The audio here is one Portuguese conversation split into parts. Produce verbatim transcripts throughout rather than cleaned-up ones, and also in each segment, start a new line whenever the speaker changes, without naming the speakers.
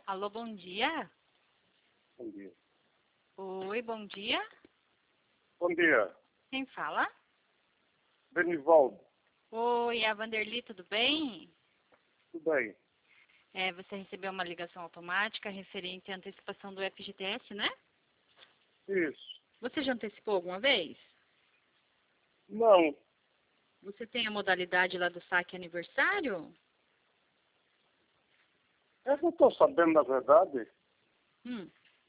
Alô, bom dia.
Bom dia.
Oi, bom dia.
Bom dia.
Quem fala?
Benivaldo.
Oi, é a Vanderly, tudo bem?
Tudo bem?
É, você recebeu uma ligação automática referente à antecipação do F G T S, né?
Isso.
Você já antecipou alguma vez?
Não.
Você tem a modalidade lá do saque aniversário?
Eu não estou sabendo da verdade.
Hum.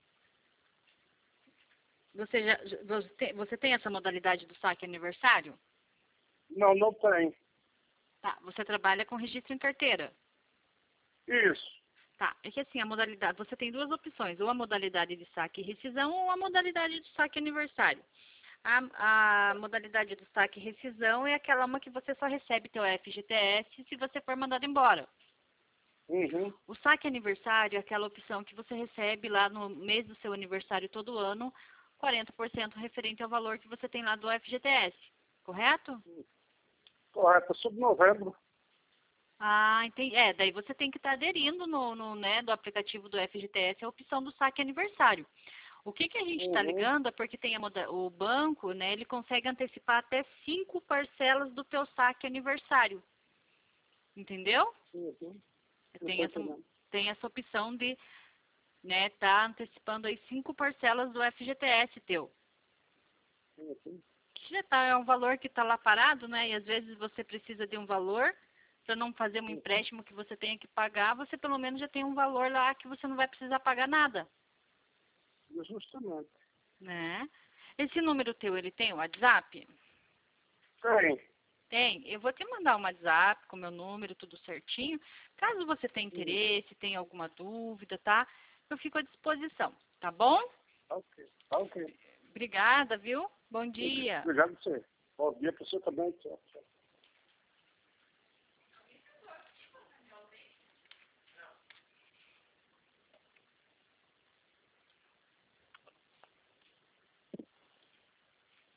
Você, já, já- você, tem, você tem essa modalidade do saque aniversário?
Não, não tem.
Tá, você trabalha com registro em carteira?
Isso.
Tá, é que assim, a modalidade, você tem duas opções, ou a modalidade de saque e rescisão ou a modalidade de saque aniversário. A, a modalidade do saque e rescisão é aquela uma que você só recebe teu F G T S se você for mandado embora.
Uhum.
O saque aniversário é aquela opção que você recebe lá no mês do seu aniversário todo ano, quarenta por cento referente ao valor que você tem lá do F G T S, correto?
Correto. Sobre novembro.
Ah, entendi. É, daí você tem que estar aderindo no, no, né, do aplicativo do F G T S a opção do saque aniversário. O que, que a gente está
Uhum.
ligando é porque tem a moda, o banco, né, ele consegue antecipar até cinco parcelas do teu saque aniversário. Entendeu?
Uhum. Não
Tem
estou
essa,
entendendo.
tem essa opção de, né, tá antecipando aí cinco parcelas do F G T S teu.
Uhum.
Que já tá, é um valor que está lá parado, né, e às vezes você precisa de um valor para não fazer um
Uhum.
empréstimo que você tenha que pagar, você pelo menos já tem um valor lá que você não vai precisar pagar nada,
Justamente.
né? Esse número teu, ele tem o WhatsApp?
Tem.
Tem. Eu vou te mandar um WhatsApp com meu número, tudo certinho. Caso você tenha
Uhum.
interesse, tenha alguma dúvida, tá? Eu fico à disposição, tá bom?
Ok. Ok.
Obrigada, viu? Bom dia.
Obrigado a você. Bom dia para você também. Tchau, tchau.